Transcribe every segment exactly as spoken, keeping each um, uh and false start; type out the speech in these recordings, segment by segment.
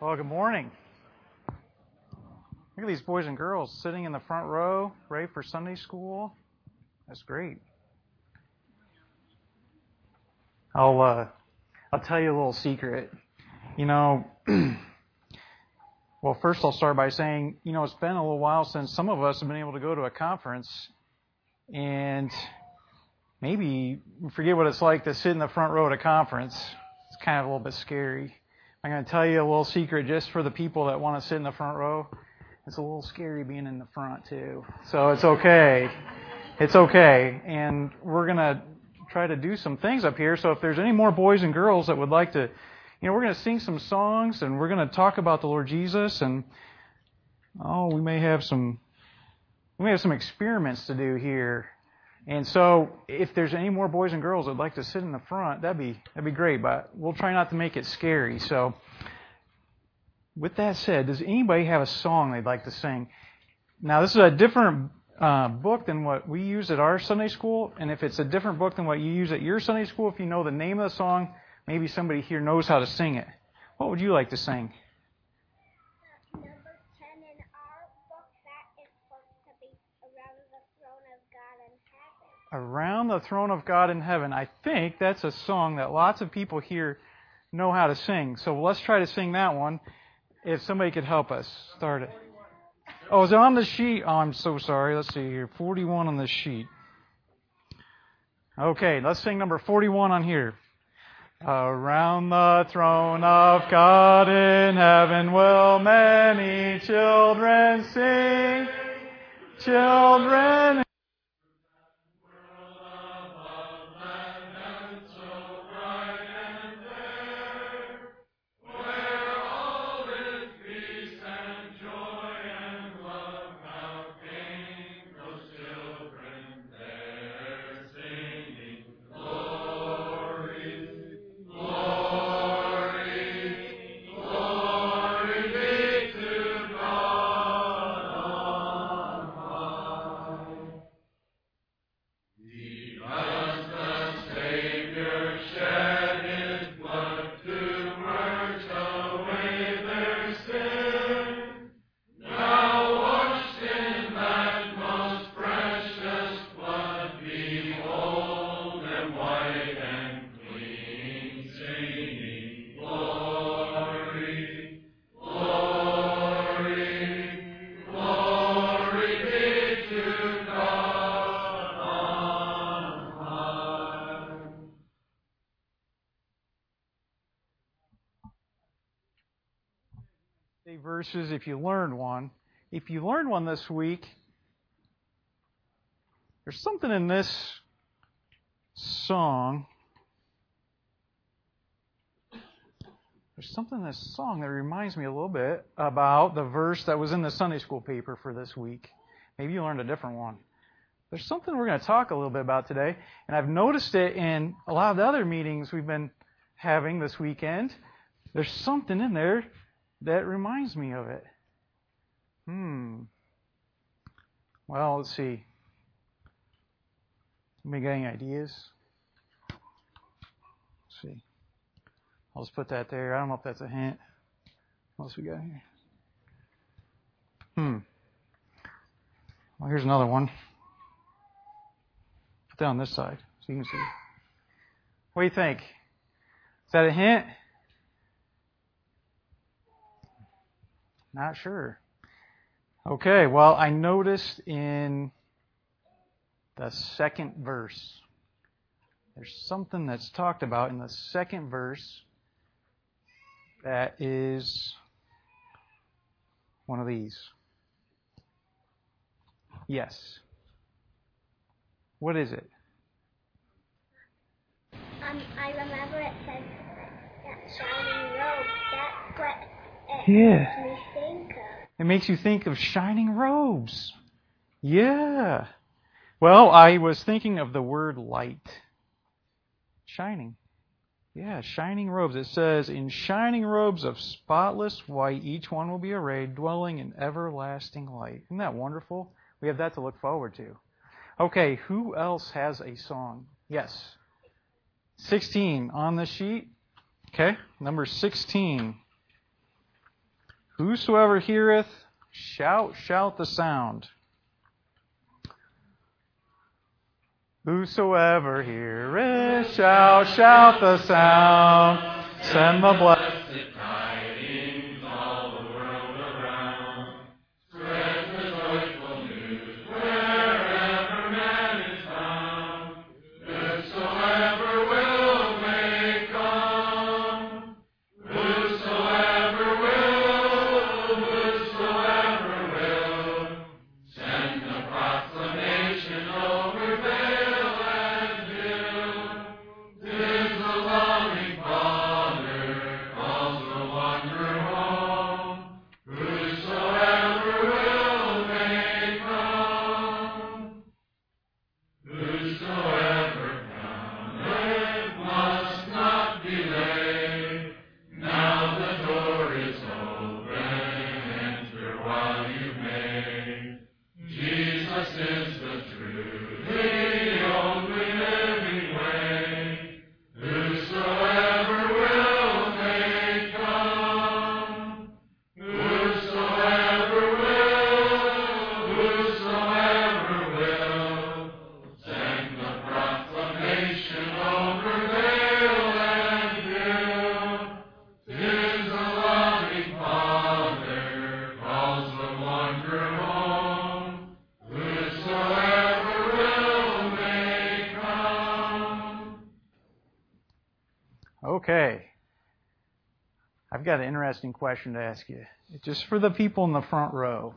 Well, good morning. Look at these boys and girls sitting in the front row, ready for Sunday school. That's great. I'll uh, I'll tell you a little secret. You know, well, first I'll start by saying, you know, it's been a little while since some of us have been able to go to a conference, and maybe forget what it's like to sit in the front row at a conference. It's kind of a little bit scary. I'm going to tell you a little secret just for the people that want to sit in the front row. It's a little scary being in the front, too. So it's okay. It's okay. And we're going to try to do some things up here. So if there's any more boys and girls that would like to, you know, we're going to sing some songs and we're going to talk about the Lord Jesus. And, oh, we may have some, we may have some experiments to do here. And so, if there's any more boys and girls that'd like to sit in the front, that'd be that'd be great. But we'll try not to make it scary. So, with that said, does anybody have a song they'd like to sing? Now, this is a different uh, book than what we use at our Sunday school. And if it's a different book than what you use at your Sunday school, if you know the name of the song, maybe somebody here knows how to sing it. What would you like to sing? Around the Throne of God in Heaven. I think that's a song that lots of people here know how to sing. So let's try to sing that one. If somebody could help us start it. Oh, is it on the sheet? Oh, I'm so sorry. Let's see here. forty-one on the sheet. Okay, let's sing number forty-one on here. Around the throne of God in heaven will many children sing. Children verses if you learned one. If you learned one this week, there's something in this song. There's something in this song that reminds me a little bit about the verse that was in the Sunday school paper for this week. Maybe you learned a different one. There's something we're going to talk a little bit about today, and I've noticed it in a lot of the other meetings we've been having this weekend. There's something in there that reminds me of it. Hmm. Well, let's see. Anybody got any ideas? Let's see. I'll just put that there. I don't know if that's a hint. What else we got here? Hmm. Well, here's another one. Put that on this side so you can see. What do you think? Is that a hint? Not sure. Okay, well, I noticed in the second verse, there's something that's talked about in the second verse that is one of these. Yes. What is it? Um, I remember it says that shining robe. That's what it Yeah. makes me think of. It makes you think of shining robes. Yeah. Well, I was thinking of the word light. Shining. Yeah, shining robes. It says, in shining robes of spotless white, each one will be arrayed, dwelling in everlasting light. Isn't that wonderful? We have that to look forward to. Okay, who else has a song? Yes. sixteen on the sheet. Okay, number sixteen. Whosoever heareth, shout, shout the sound. Whosoever heareth, shout, shout the sound. Send the blessed. Okay. I've got an interesting question to ask you. Just for the people in the front row.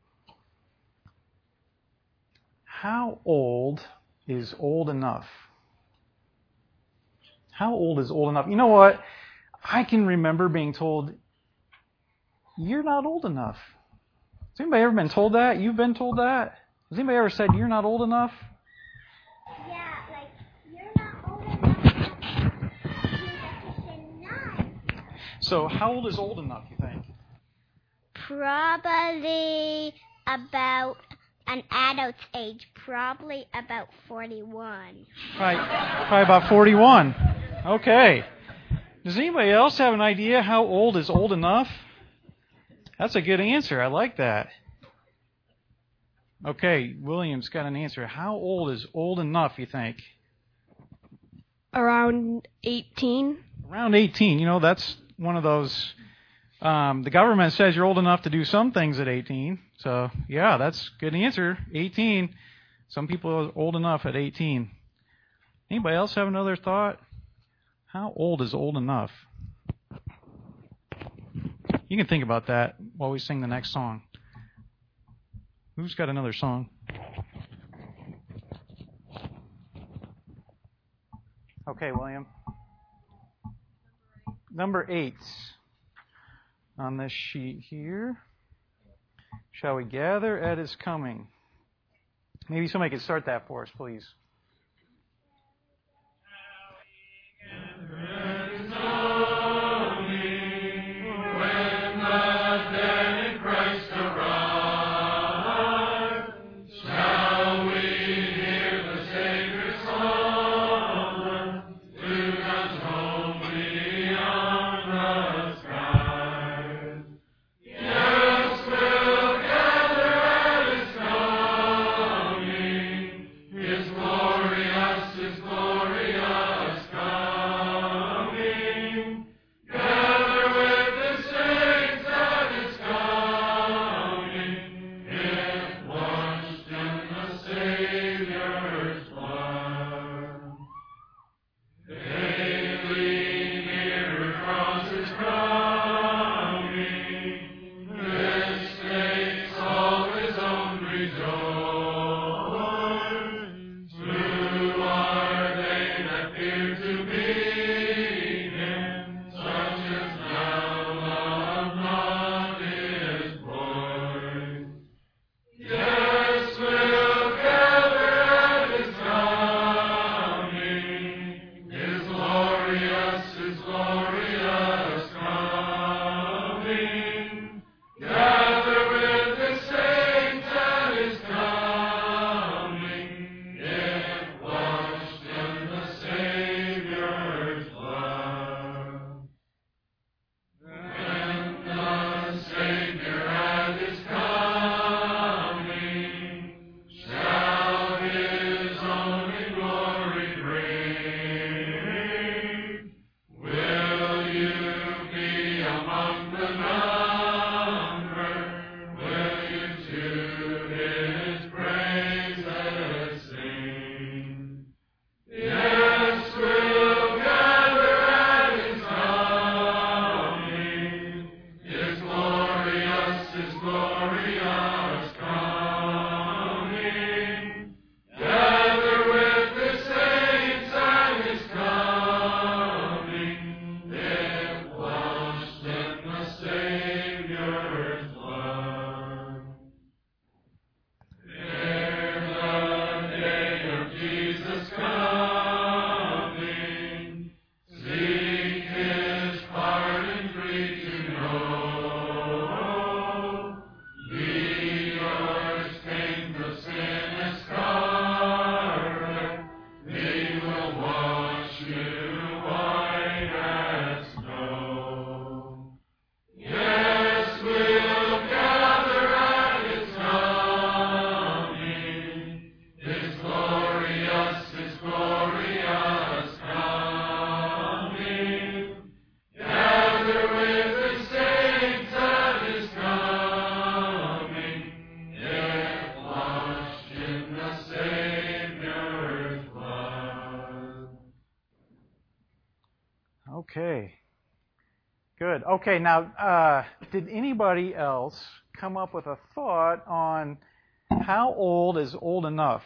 How old is old enough? How old is old enough? You know what? I can remember being told, you're not old enough. Has anybody ever been told that? You've been told that? Has anybody ever said, you're not old enough? Yeah, like, you're not old enough to do nine. So how old is old enough, you think? Probably about an adult's age, probably about forty-one. Right, probably about forty-one. Okay. Does anybody else have an idea how old is old enough? That's a good answer. I like that. Okay, William's got an answer. How old is old enough, you think? Around eighteen. Around eighteen. You know, that's one of those... Um, the government says you're old enough to do some things at eighteen. So, yeah, that's a good answer. eighteen. Some people are old enough at eighteen. Anybody else have another thought? How old is old enough? You can think about that while we sing the next song. Who's got another song? Okay, William. Number eight on this sheet here. Shall we gather at his coming? Maybe somebody could start that for us, please. His glory. Okay. Good. Okay, now, uh, did anybody else come up with a thought on how old is old enough?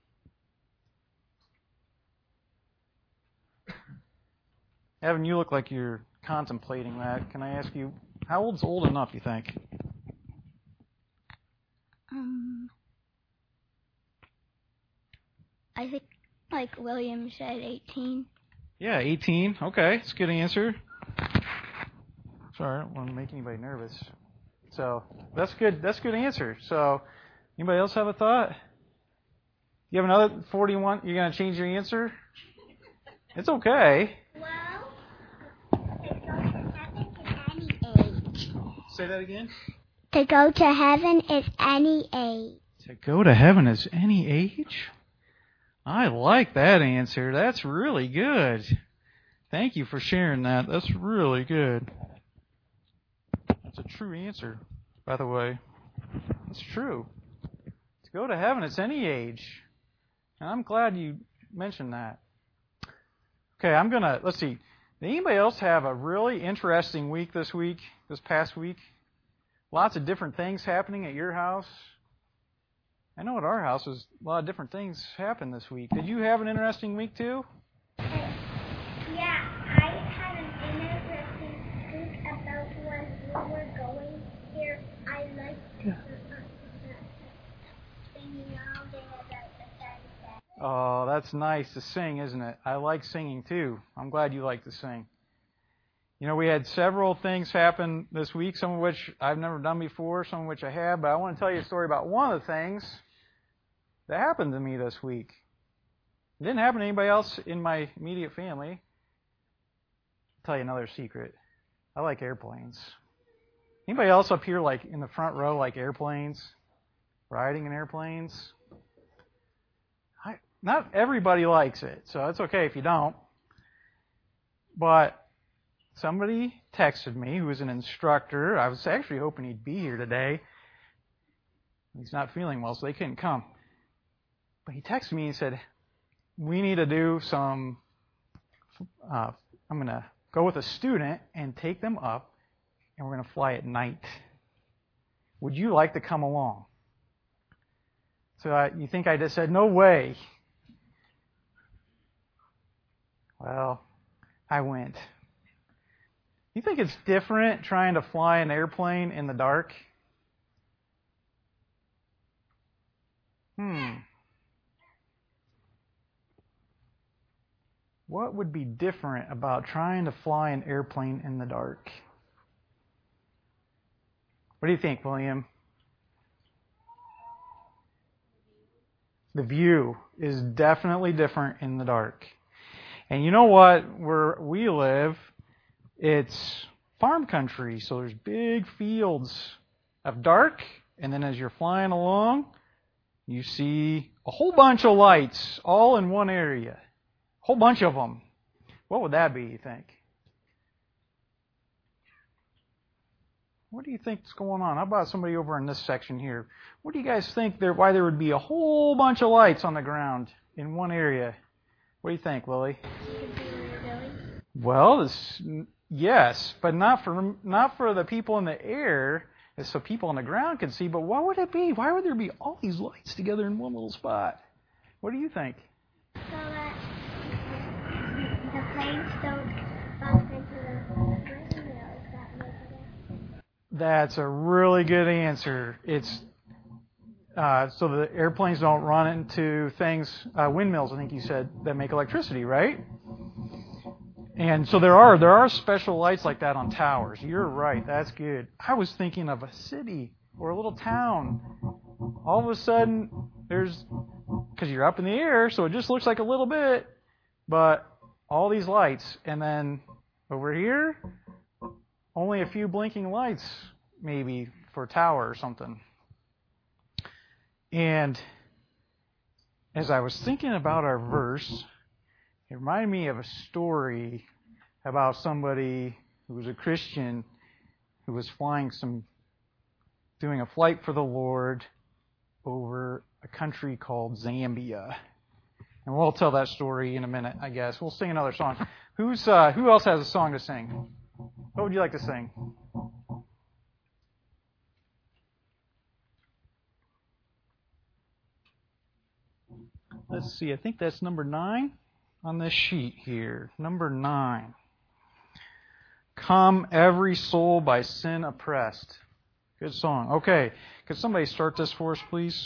Evan, you look like you're contemplating that. Can I ask you, how old's old enough, you think? Um, I think, like William said, eighteen. Yeah, eighteen. Okay, that's a good answer. Sorry, I don't want to make anybody nervous. So that's good. That's a good answer. So, anybody else have a thought? You have another forty-one? You're going to change your answer? It's okay. Well, to go to heaven is any age. Say that again. To go to heaven is any age. To go to heaven is any age? I like that answer. That's really good. Thank you for sharing that. That's really good. That's a true answer, by the way. It's true. To go to heaven, it's any age. And I'm glad you mentioned that. Okay, I'm going to, let's see. Did anybody else have a really interesting week this week, this past week? Lots of different things happening at your house. I know at our house, there's a lot of different things happened this week. Did you have an interesting week too? Yeah, I had an interesting week about when we were going here. I liked the, the singing all day about the sunset. Oh, that's nice to sing, isn't it? I like singing too. I'm glad you like to sing. You know, we had several things happen this week, some of which I've never done before, some of which I have, but I want to tell you a story about one of the things that happened to me this week. It didn't happen to anybody else in my immediate family. I'll tell you another secret. I like airplanes. Anybody else up here, like in the front row, like airplanes? Riding in airplanes? I, not everybody likes it, so it's okay if you don't. But somebody texted me who was an instructor. I was actually hoping he'd be here today. He's not feeling well, so they couldn't come. But he texted me and said, we need to do some, uh, I'm going to go with a student and take them up, and we're going to fly at night. Would you like to come along? So uh, you think I just said, no way. Well, I went. You think it's different trying to fly an airplane in the dark? Hmm. What would be different about trying to fly an airplane in the dark? What do you think, William? The view is definitely different in the dark. And you know what? Where we live, it's farm country, so there's big fields of dark, and then as you're flying along, you see a whole bunch of lights all in one area. A whole bunch of them. What would that be, you think? What do you think is going on? How about somebody over in this section here? What do you guys think there? Why there would be a whole bunch of lights on the ground in one area? What do you think, Lily? Well, this, yes, but not for not for the people in the air, so people on the ground can see. But what would it be? Why would there be all these lights together in one little spot? What do you think? So that the planes don't bump into the windmills that live there. That's a really good answer. It's uh, so the airplanes don't run into things, uh, windmills, I think you said, that make electricity, right? And so there are there are special lights like that on towers. You're right. That's good. I was thinking of a city or a little town. All of a sudden, there's, because you're up in the air, so it just looks like a little bit, but all these lights, and then over here, only a few blinking lights, maybe, for a tower or something. And as I was thinking about our verse, it reminded me of a story about somebody who was a Christian who was flying some, doing a flight for the Lord over a country called Zambia. And we'll tell that story in a minute, I guess. We'll sing another song. Who's uh, who else has a song to sing? What would you like to sing? Let's see. I think that's number nine on this sheet here. Number nine. Come, every soul by sin oppressed. Good song. Okay. Could somebody start this for us, please?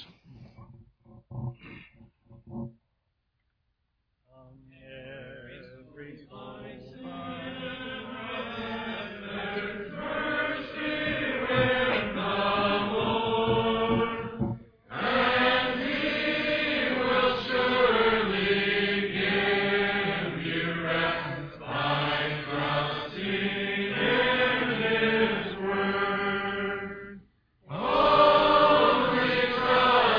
Holy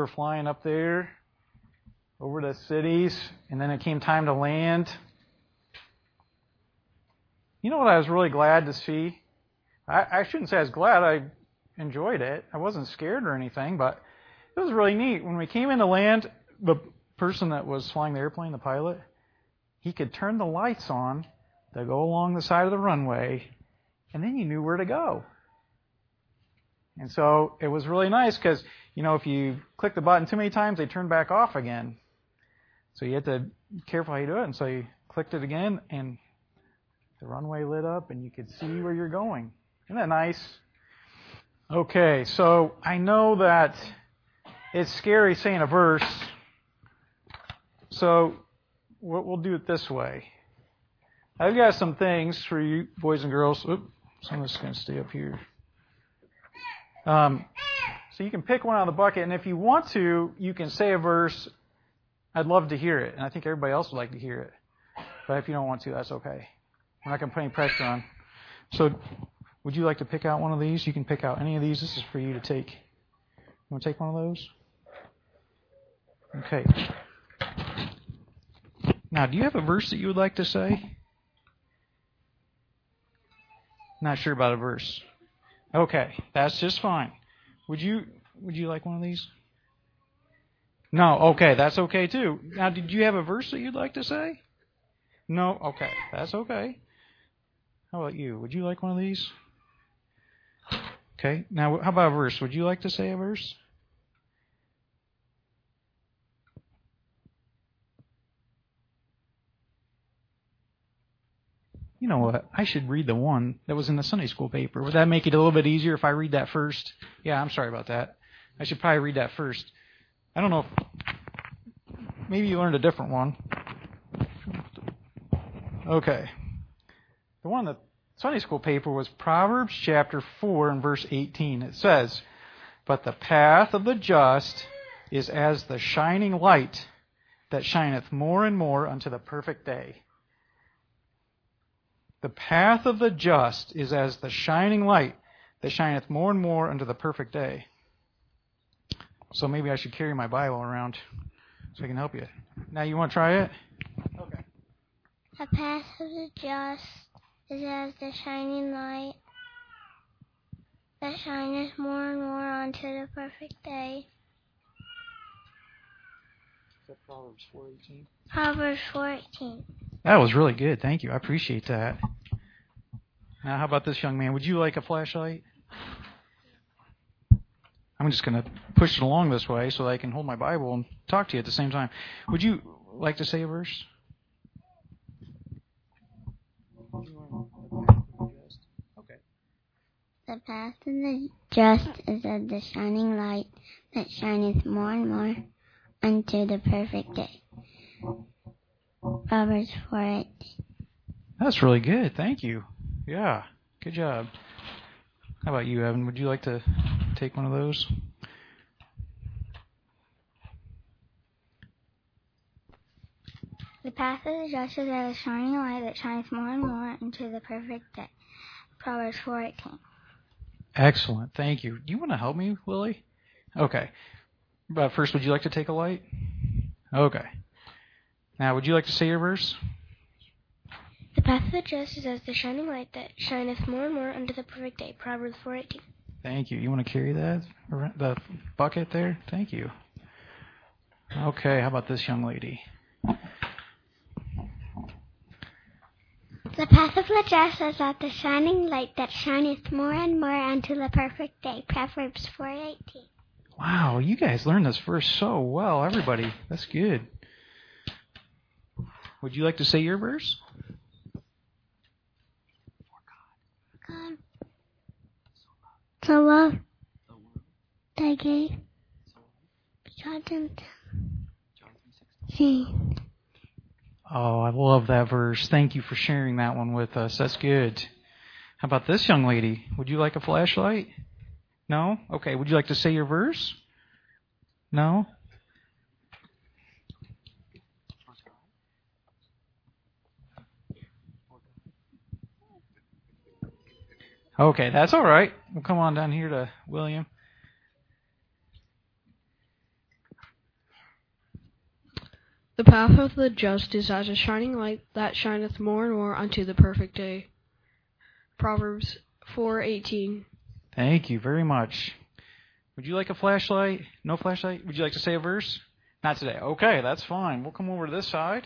flying up there over the cities, and then it came time to land. You know what I was really glad to see? I, I shouldn't say I was glad. I enjoyed it. I wasn't scared or anything, but it was really neat. When we came into land, the person that was flying the airplane, the pilot, he could turn the lights on to go along the side of the runway, and then you knew where to go. And so it was really nice because, you know, if you click the button too many times, they turn back off again. So you had to be careful how you do it. And so you clicked it again, and the runway lit up, and you could see where you're going. Isn't that nice? Okay, so I know that it's scary saying a verse. So we'll do it this way. I've got some things for you boys and girls. Oops, some of this is going to stay up here. Um, so you can pick one out of the bucket, and if you want to, you can say a verse. I'd love to hear it, and I think everybody else would like to hear it. But if you don't want to, that's okay. We're not going to put any pressure on. So would you like to pick out one of these? You can pick out any of these. This is for you to take. You want to take one of those? Okay. Now, do you have a verse that you would like to say? Not sure about a verse. Okay, that's just fine. Would you would you like one of these? No, okay, that's okay too. Now, did you have a verse that you'd like to say? No, okay, that's okay. How about you? Would you like one of these? Okay, now how about a verse? Would you like to say a verse? You know what? I should read the one that was in the Sunday school paper. Would that make it a little bit easier if I read that first? Yeah, I'm sorry about that. I should probably read that first. I don't know if maybe you learned a different one. Okay. The one in the Sunday school paper was Proverbs chapter four and verse eighteen. It says, "But the path of the just is as the shining light that shineth more and more unto the perfect day." The path of the just is as the shining light that shineth more and more unto the perfect day. So maybe I should carry my Bible around so I can help you. Now you want to try it? Okay. The path of the just is as the shining light that shineth more and more unto the perfect day. Is that Proverbs four eighteen? Proverbs four eighteen. That was really good. Thank you. I appreciate that. Now, how about this young man? Would you like a flashlight? I'm just going to push it along this way so that I can hold my Bible and talk to you at the same time. Would you like to say a verse? Okay. The path of the just is as the shining light that shineth more and more unto the perfect day. Proverbs four eighteen. That's really good. Thank you. Yeah, good job. How about you, Evan? Would you like to take one of those? The path of the just is as a shining light that shineth more and more into the perfect day. Proverbs four eighteen. Excellent. Thank you. Do you want to help me, Lily? Okay. But first, would you like to take a light? Okay. Now, would you like to say your verse? The path of the just is as the shining light that shineth more and more unto the perfect day. Proverbs four eighteen. Thank you. You want to carry that, the bucket there? Thank you. Okay, how about this young lady? The path of the just is as the shining light that shineth more and more unto the perfect day. Proverbs four eighteen. Wow, you guys learned this verse so well, everybody. That's good. Would you like to say your verse? God so love they gave Jonathan. See. Oh, I love that verse. Thank you for sharing that one with us. That's good. How about this young lady? Would you like a flashlight? No? Okay. Would you like to say your verse? No? Okay, that's all right. We'll come on down here to William. The path of the just is as a shining light that shineth more and more unto the perfect day. Proverbs four eighteen. Thank you very much. Would you like a flashlight? No flashlight? Would you like to say a verse? Not today. Okay, that's fine. We'll come over to this side.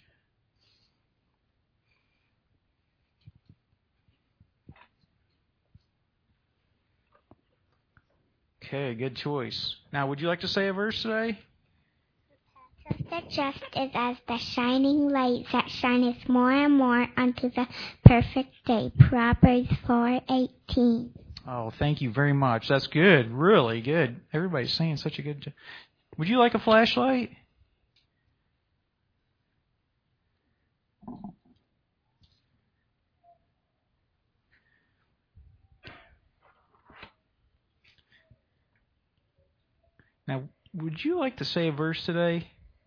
Okay, good choice. Now, would you like to say a verse today? The just is as the shining light that shineth more and more unto the perfect day. Proverbs four eighteen. Oh, thank you very much. That's good. Really good. Everybody's saying such a good job. Would you like a flashlight? Now, would you like to say a verse today?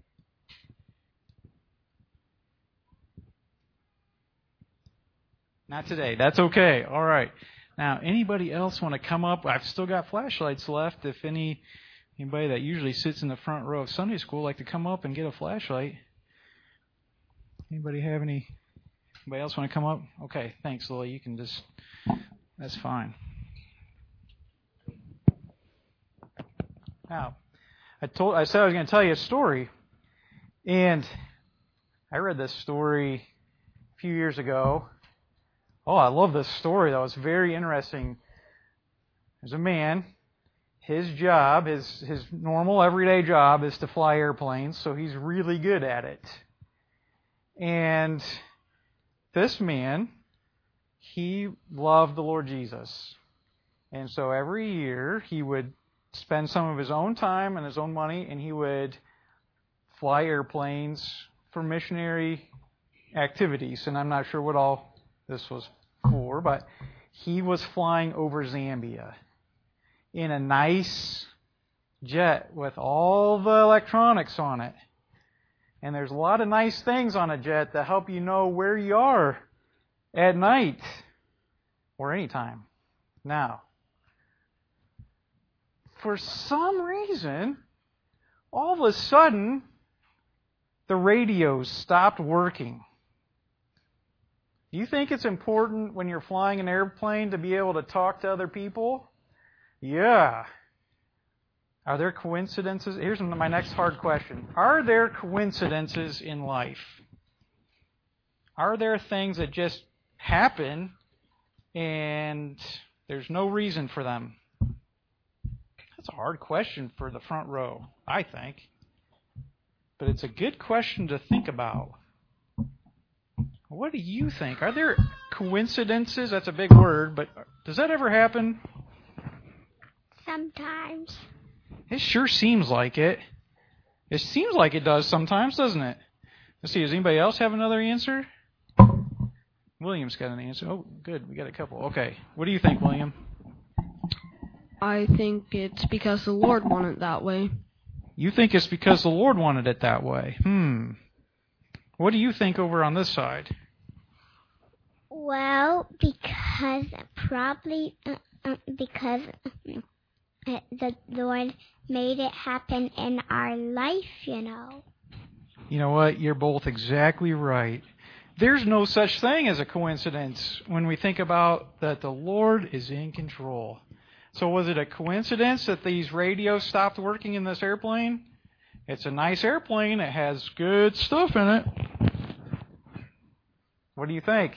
Not today. That's okay. All right. Now, anybody else want to come up? I've still got flashlights left. If any anybody that usually sits in the front row of Sunday school like to come up and get a flashlight. Anybody have any? Anybody else want to come up? Okay. Thanks, Lily. You can just. That's fine. Now, I told I said I was going to tell you a story, and I read this story a few years ago. Oh, I love this story, though. It's very interesting. There's a man. His job, his his normal everyday job is to fly airplanes, so he's really good at it. And this man, he loved the Lord Jesus. And so every year he would spend some of his own time and his own money, and he would fly airplanes for missionary activities. And I'm not sure what all this was for, but he was flying over Zambia in a nice jet with all the electronics on it. And there's a lot of nice things on a jet that help you know where you are at night or anytime. Now, for some reason, all of a sudden, the radios stopped working. Do you think it's important when you're flying an airplane to be able to talk to other people? Yeah. Are there coincidences? Here's my next hard question. Are there coincidences in life? Are there things that just happen and there's no reason for them? That's a hard question for the front row, I think. But it's a good question to think about. What do you think? Are there coincidences? That's a big word, but does that ever happen? Sometimes. It sure seems like it. It seems like it does sometimes, doesn't it? Let's see, does anybody else have another answer? William's got an answer. Oh, good. We got a couple. Okay. What do you think, William? I think it's because the Lord wanted it that way. You think it's because the Lord wanted it that way? Hmm. What do you think over on this side? Well, because probably uh, uh, because uh, the Lord made it happen in our life, you know. You know what? You're both exactly right. There's no such thing as a coincidence when we think about that the Lord is in control. So was it a coincidence that these radios stopped working in this airplane? It's a nice airplane. It has good stuff in it. What do you think?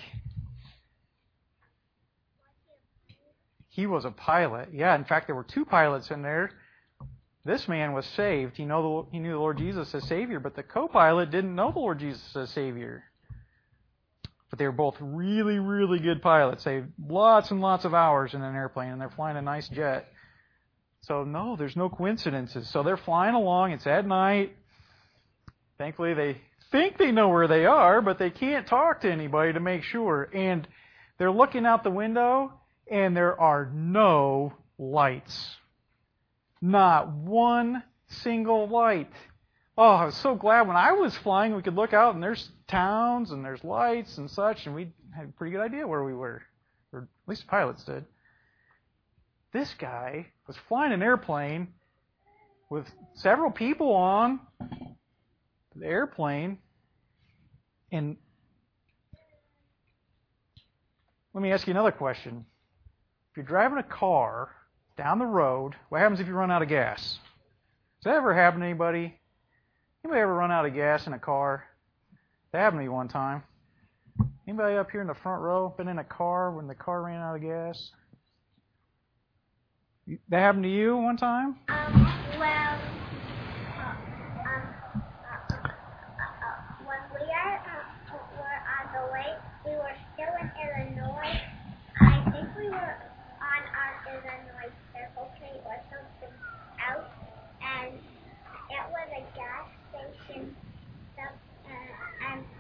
He was a pilot. Yeah, in fact, there were two pilots in there. This man was saved. He, know the, he knew the Lord Jesus as Savior, but the co-pilot didn't know the Lord Jesus as Savior. But they were both really, really good pilots. They had lots and lots of hours in an airplane, and they're flying a nice jet. So, no, there's no coincidences. So they're flying along. It's at night. Thankfully, they think they know where they are, but they can't talk to anybody to make sure. And they're looking out the window, and there are no lights. Not one single light. Oh, I was so glad when I was flying we could look out and there's towns and there's lights and such, and we had a pretty good idea where we were. Or at least the pilots did. This guy was flying an airplane with several people on. the airplane, and let me ask you another question. If you're driving a car down the road, what happens if you run out of gas? Does that ever happen to anybody? Anybody ever run out of gas in a car? That happened to me one time. Anybody up here in the front row been in a car when the car ran out of gas? That happened to you one time? Um, well, uh, um, uh, uh, uh, when we are, uh, were on the way, we were still in Illinois. I think we were on our Illinois Circle K or something else, and it was a gas station. Some, uh, and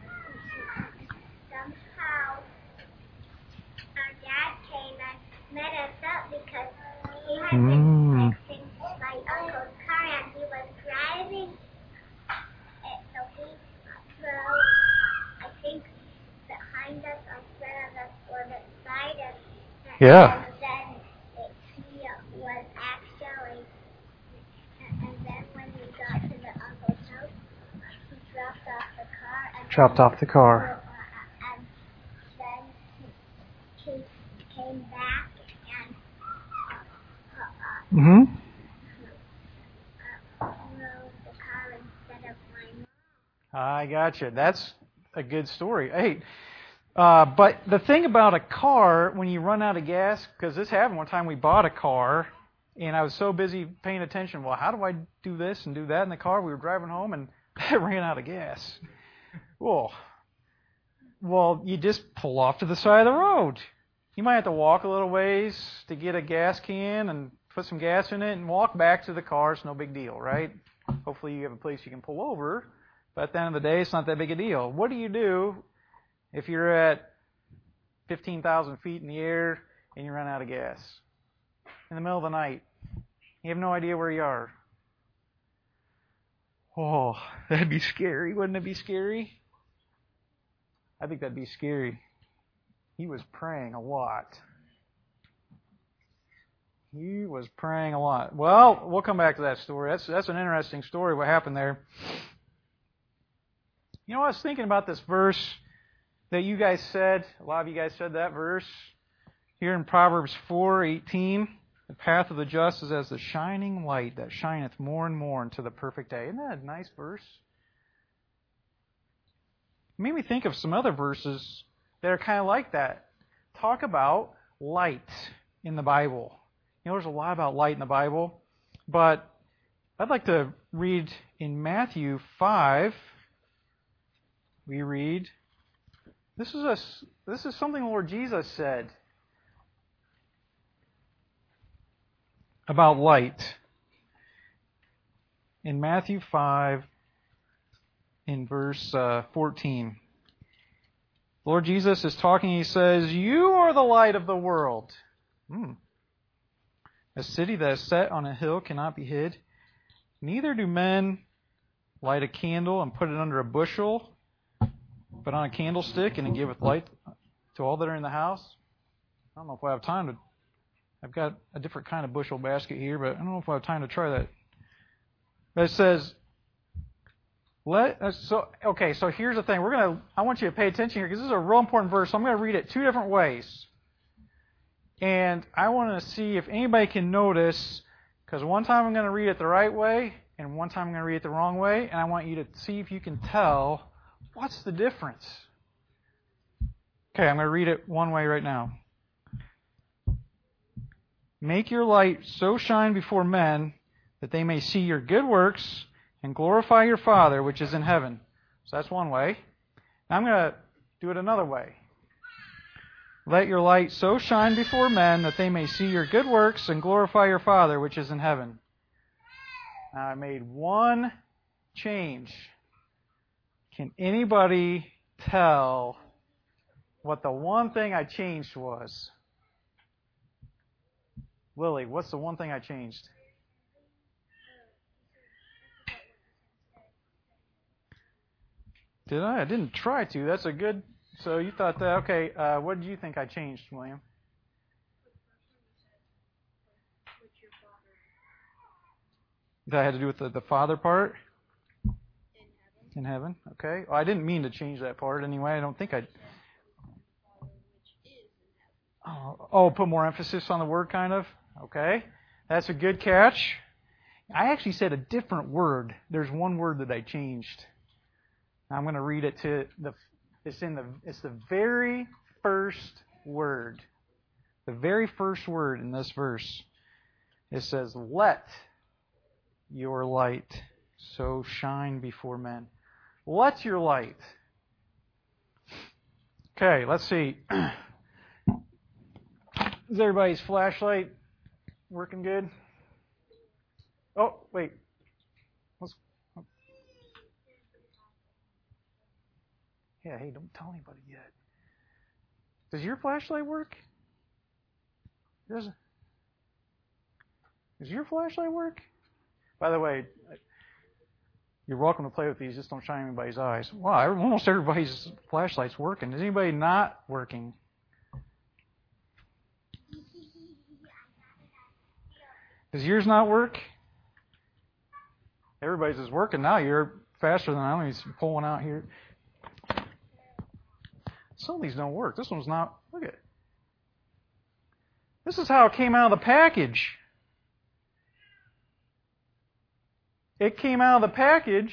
somehow our dad came and met us up because he had been fixing my uncle's car and he was driving it, so he drove, I think, behind us instead of us or beside us. Yeah. And then it, he was actually, and then when we got to the uncle's house, he dropped off the car. And Dropped off the car. And then he, he came back and Mm-hmm. I gotcha. That's a good story. Hey, uh, but the thing about a car, when you run out of gas, because this happened one time, we bought a car, and I was so busy paying attention, well, how do I do this and do that in the car? We were driving home, and I ran out of gas. Well, well, you just pull off to the side of the road. You might have to walk a little ways to get a gas can and put some gas in it and walk back to the car. It's no big deal, right? Hopefully you have a place you can pull over. But at the end of the day, it's not that big a deal. What do you do if you're at fifteen thousand feet in the air and you run out of gas? In the middle of the night. You have no idea where you are. Oh, that'd be scary. Wouldn't it be scary? I think that'd be scary. He was praying a lot. He was praying a lot. Well, we'll come back to that story. That's that's an interesting story, what happened there. You know, I was thinking about this verse that you guys said. A lot of you guys said that verse. Here in Proverbs four eighteen, the path of the just is as the shining light that shineth more and more unto the perfect day. Isn't that a nice verse? It made me think of some other verses that are kind of like that. Talk about light in the Bible. You know, there's a lot about light in the Bible, but I'd like to read in Matthew five. We read, this is a this is something the Lord Jesus said about light. In Matthew five, in verse uh, fourteen. Lord Jesus is talking, he says, "You are the light of the world. Hmm. A city that is set on a hill cannot be hid. Neither do men light a candle and put it under a bushel, but on a candlestick, and it giveth light to all that are in the house." I don't know if I have time to... I've got a different kind of bushel basket here, but I don't know if I have time to try that. But it says... Let uh, so okay. So here's the thing. We're gonna. I want you to pay attention here because this is a real important verse. So I'm going to read it two different ways, and I want to see if anybody can notice. Because one time I'm going to read it the right way, and one time I'm going to read it the wrong way, and I want you to see if you can tell what's the difference. Okay, I'm going to read it one way right now. Make your light so shine before men that they may see your good works and glorify your Father which is in heaven. So that's one way. Now I'm going to do it another way. Let your light so shine before men that they may see your good works and glorify your Father which is in heaven. Now I made one change. Can anybody tell what the one thing I changed was? Lily, what's the one thing I changed? Did I? I didn't try to. That's a good... So you thought that... Okay, uh, what did you think I changed, William? That had to do with the, the Father part? In heaven, okay. Well, I didn't mean to change that part anyway. I don't think I. Oh, oh, put more emphasis on the word, kind of. Okay, that's a good catch. I actually said a different word. There's one word that I changed. I'm going to read it to the. It's in the. It's the very first word. The very first word in this verse. It says, "Let your light so shine before men." Let your light. Okay, let's see. Is everybody's flashlight working good? Oh, wait. Let's, oh. Yeah, hey, don't tell anybody yet. Does your flashlight work? Does it? Does your flashlight work? By the way, you're welcome to play with these, just don't shine anybody's eyes. Wow, almost everybody's flashlight's working. Is anybody not working? Does yours not work? Everybody's is working now. You're faster than I am. He's pulling out here. Some of these don't work. This one's not. Look at it. This is how it came out of the package. It came out of the package,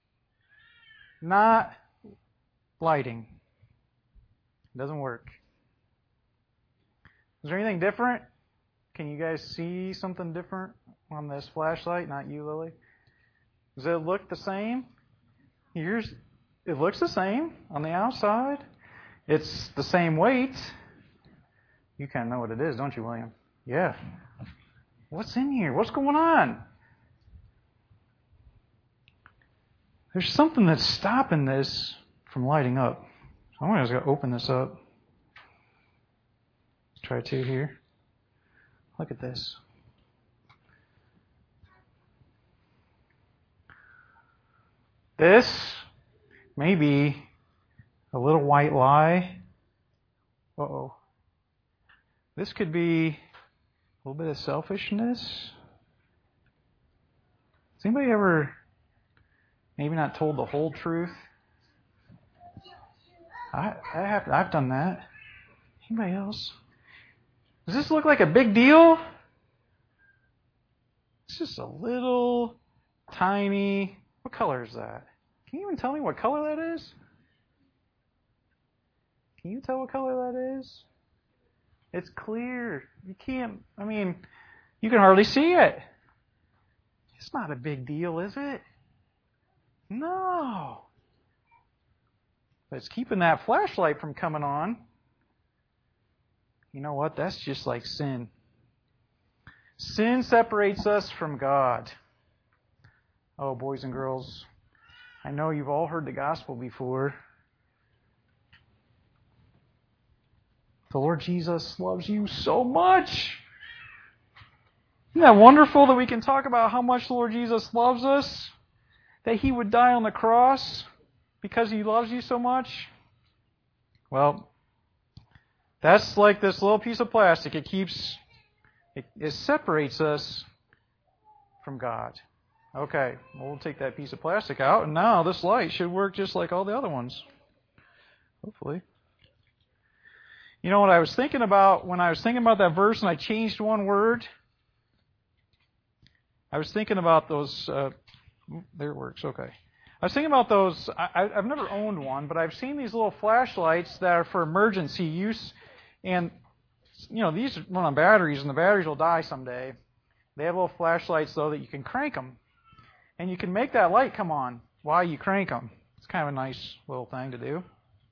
not lighting. It doesn't work. Is there anything different? Can you guys see something different on this flashlight? Not you, Lily. Does it look the same? Yours, it looks the same on the outside. It's the same weight. You kind of know what it is, don't you, William? Yeah. What's in here? What's going on? There's something that's stopping this from lighting up. So I'm just going to open this up. Let's try two here. Look at this. This may be a little white lie. Uh-oh. This could be a little bit of selfishness. Has anybody ever maybe not told the whole truth? I, I have, I've done that. Anybody else? Does this look like a big deal? It's just a little tiny. What color is that? Can you even tell me what color that is? Can you tell what color that is? It's clear. You can't, I mean, you can hardly see it. It's not a big deal, is it? No. But it's keeping that flashlight from coming on. You know what? That's just like sin. Sin separates us from God. Oh, boys and girls, I know you've all heard the gospel before. The Lord Jesus loves you so much. Isn't that wonderful that we can talk about how much the Lord Jesus loves us? That He would die on the cross because He loves you so much? Well, that's like this little piece of plastic. It keeps, it, it separates us from God. Okay, well, we'll take that piece of plastic out, and now this light should work just like all the other ones. Hopefully. You know what I was thinking about when I was thinking about that verse and I changed one word? I was thinking about those, uh, there it works, okay. I was thinking about those, I, I've never owned one, but I've seen these little flashlights that are for emergency use. And, you know, these run on batteries, and the batteries will die someday. They have little flashlights, though, that you can crank them. And you can make that light come on while you crank them. It's kind of a nice little thing to do.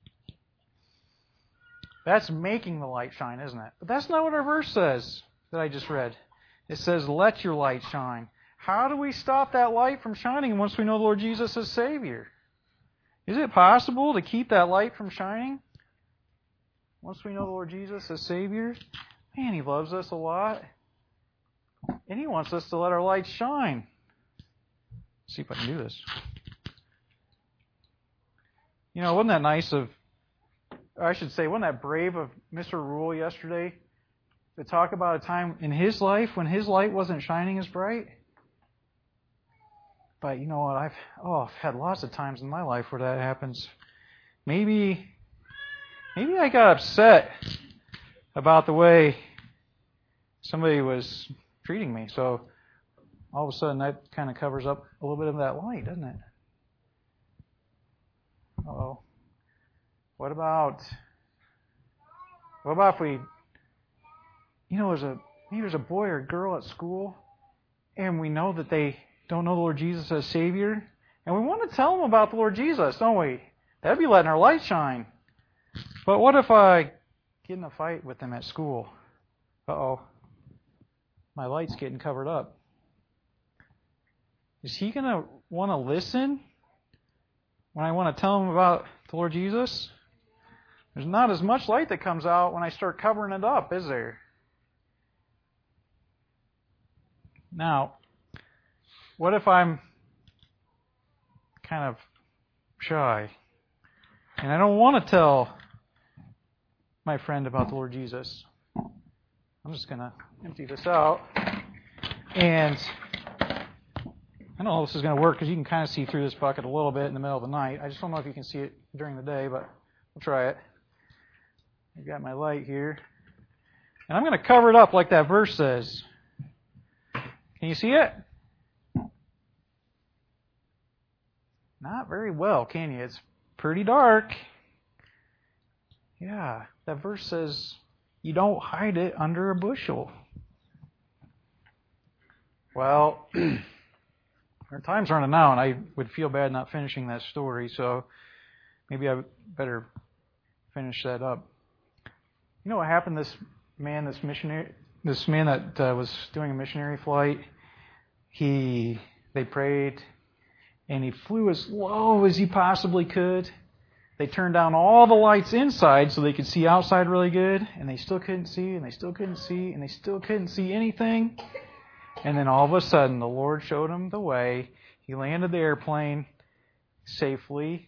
That's making the light shine, isn't it? But that's not what our verse says that I just read. It says, let your light shine. How do we stop that light from shining once we know the Lord Jesus as Savior? Is it possible to keep that light from shining once we know the Lord Jesus as Savior? Man, He loves us a lot. And He wants us to let our light shine. Let's see if I can do this. You know, wasn't that nice of, I should say, wasn't that brave of Mister Rule yesterday to talk about a time in his life when his light wasn't shining as bright? But you know what? I've oh, I've had lots of times in my life where that happens. Maybe, maybe I got upset about the way somebody was treating me. So all of a sudden, that kind of covers up a little bit of that light, doesn't it? Uh-oh. What about, what about if we, you know, there's a, maybe there's a boy or a girl at school, and we know that they don't know the Lord Jesus as Savior, and we want to tell them about the Lord Jesus, don't we? That'd be letting our light shine. But what if I get in a fight with them at school? Uh-oh. My light's getting covered up. Is he going to want to listen when I want to tell him about the Lord Jesus? There's not as much light that comes out when I start covering it up, is there? Now, what if I'm kind of shy and I don't want to tell my friend about the Lord Jesus? I'm just going to empty this out. And I don't know if this is going to work because you can kind of see through this bucket a little bit in the middle of the night. I just don't know if you can see it during the day, but we'll try it. I've got my light here. And I'm going to cover it up like that verse says. Can you see it? Not very well, can you? It's pretty dark. Yeah, that verse says you don't hide it under a bushel. Well, our time's running out, and I would feel bad not finishing that story, so maybe I better finish that up. You know what happened? This man, this missionary, this man that uh, was doing a missionary flight, he, they prayed, and he flew as low as he possibly could. They turned down all the lights inside so they could see outside really good, and they still couldn't see, and they still couldn't see, and they still couldn't see anything. And then all of a sudden, the Lord showed him the way. He landed the airplane safely.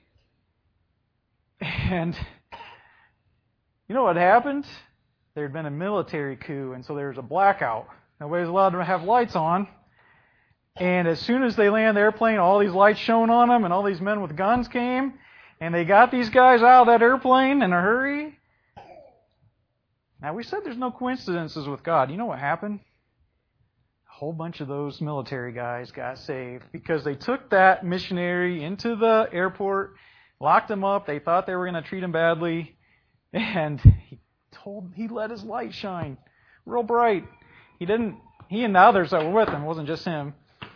And you know what happened? There had been a military coup, and so there was a blackout. Nobody was allowed to have lights on. And as soon as they landed the airplane, all these lights shone on them, and all these men with guns came, and they got these guys out of that airplane in a hurry. Now, we said there's no coincidences with God. You know what happened? A whole bunch of those military guys got saved because they took that missionary into the airport, locked him up. They thought they were going to treat him badly, and he told he let his light shine real bright. He didn't. He and the others that were with him, it wasn't just him.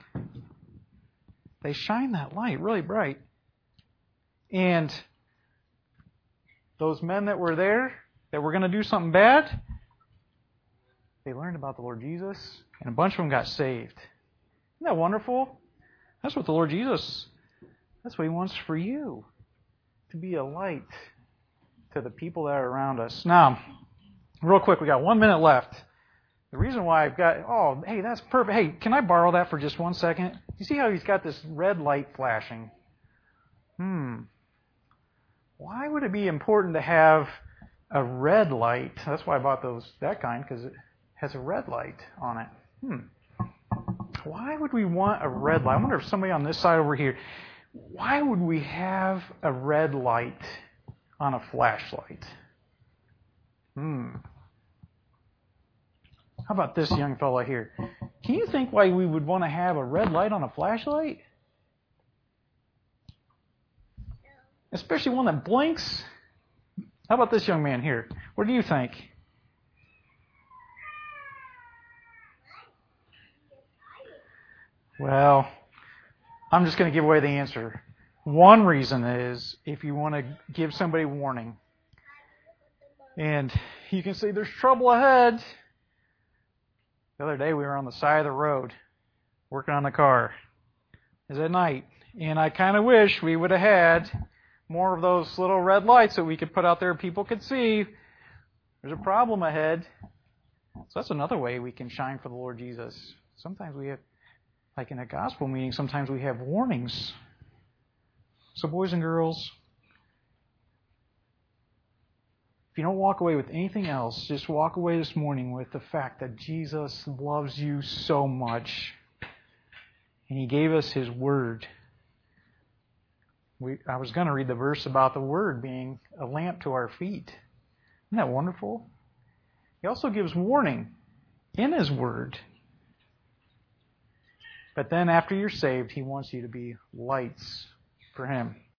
They shined that light really bright, and those men that were there that were going to do something bad, they learned about the Lord Jesus, and a bunch of them got saved. Isn't that wonderful? That's what the Lord Jesus, that's what He wants for you, to be a light to the people that are around us. Now, real quick, we got one minute left. The reason why I've got, oh, hey, that's perfect. Hey, can I borrow that for just one second? You see how he's got this red light flashing? Hmm. Why would it be important to have a red light? That's why I bought those, that kind, because it has a red light on it. Hmm. Why would we want a red light? I wonder if somebody on this side over here, why would we have a red light on a flashlight? Hmm. How about this young fella here? Can you think why we would want to have a red light on a flashlight? Especially one that blinks. How about this young man here? What do you think? Well, I'm just going to give away the answer. One reason is if you want to give somebody warning. And you can say there's trouble ahead. The other day we were on the side of the road working on the car. It was at night. And I kind of wish we would have had more of those little red lights that we could put out there people could see. There's a problem ahead. So that's another way we can shine for the Lord Jesus. Sometimes we have, like in a gospel meeting, sometimes we have warnings. So boys and girls, if you don't walk away with anything else, just walk away this morning with the fact that Jesus loves you so much. And He gave us His Word. We, I was going to read the verse about the Word being a lamp to our feet. Isn't that wonderful? He also gives warning in His Word. But then after you're saved, He wants you to be lights for Him.